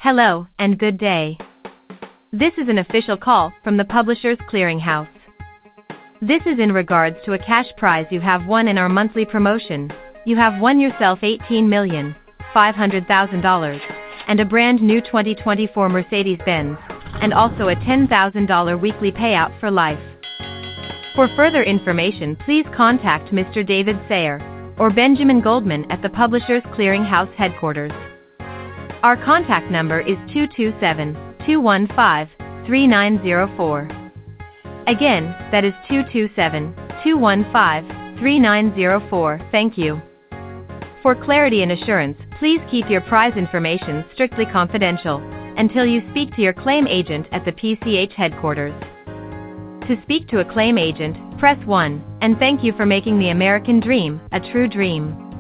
Hello, and good day. This is an official call from the Publishers Clearinghouse. This is in regards to a cash prize you have won in our monthly promotion. You have won yourself $18,500,000 and a brand new 2024 Mercedes-Benz, and also a $10,000 weekly payout for life. For further information, please contact Mr. David Sayer or Benjamin Goldman at the Publishers Clearinghouse headquarters. Our contact number is 227-215-3904. Again, that is 227-215-3904. Thank you. For clarity and assurance, please keep your prize information strictly confidential until you speak to your claim agent at the PCH headquarters. To speak to a claim agent, press 1, and thank you for making the American dream a true dream.